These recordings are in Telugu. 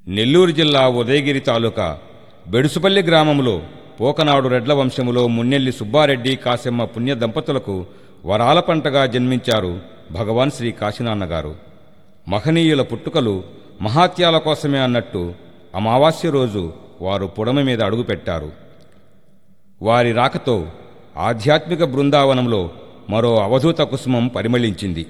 నెల్లూరు జిల్లా ఉదయగిరి తాలూకా బెడుసుపల్లి గ్రామంలో పోకనాడు రెడ్ల వంశములో మున్నెల్లి సుబ్బారెడ్డి కాశమ్మ పుణ్య దంపతులకు వరాల పంటగా జన్మించారు భగవాన్ శ్రీ కాశీనాన్నగారు. మహనీయుల పుట్టుకలు మహాత్యాల కోసమే అన్నట్టు అమావాస్య రోజు వారు పుడమ మీద అడుగుపెట్టారు. వారి రాకతో ఆధ్యాత్మిక బృందావనంలో మరో అవధూత కుసుమం పరిమళించింది.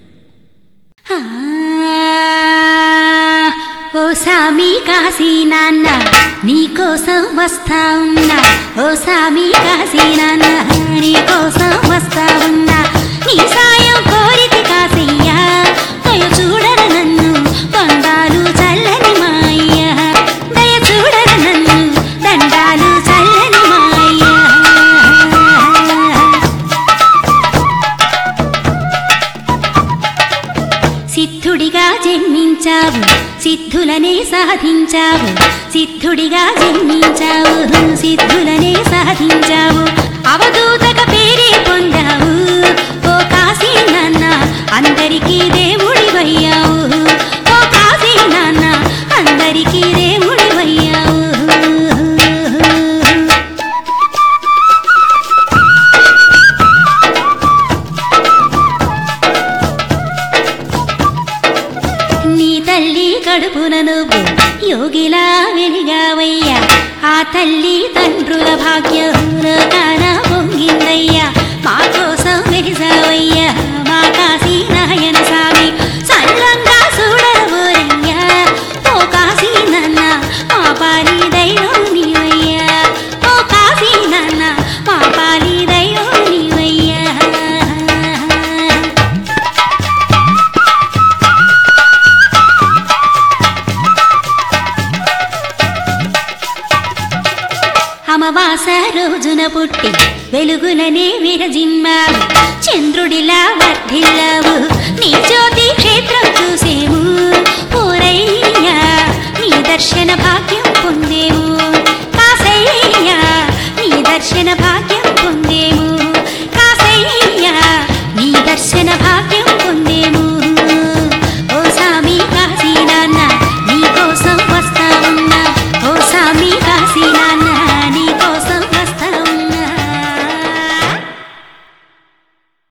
ఓ సామి కాశీ నాన్న నీకోసం వస్తా ఉన్నా, ఓ సామి కాశీ నాన్న నీకోసం వస్తా ఉన్నా, నీ సాయం కోరితి కాశయ్యా, దయ చూడర నన్ను దండాలు చల్లని మాయ్య, దయ చూడర నన్ను దండాలు చల్లని మాయ్య. సిద్ధుడిగా జన్మించావు, సిద్ధులనే సాధించావు, సిద్ధుడిగా జన్మించావు, సిద్ధులనే సాధించావు, అవధూతక పేరే పొందావు, ఓ కాశీ నాన్న అందరికీ దేవుడివయ్యావు, ఓ కాశీ నాన్న అందరికీ దేవుడివయ్యావు. నీ తల్లి కడుపున నువ్వు యోగిలా వెలిగావయ్యా, ఆ తల్లి తండ్రుల భాగ్యం కాన పొంగిందయ్యా, మా కోసం వెలిసావయ్యా మా కాశీ నాయన స్వామి, సల్లంగా చూడబోరయ్యా, ఓ కాశీ నాన్న మా పాలి దైవం నీవయ్యా, ఓ కాశీ నాన్న మా పాలి దైవం నీవయ్యా. అమావాస రోజున పుట్టి వెలుగులనే విరజిమ్మావు, చంద్రుడిలా వర్ధిల్లావు, నీ జ్యోతి క్షేత్రం చూసేము ఓరయ్యా, నీ దర్శన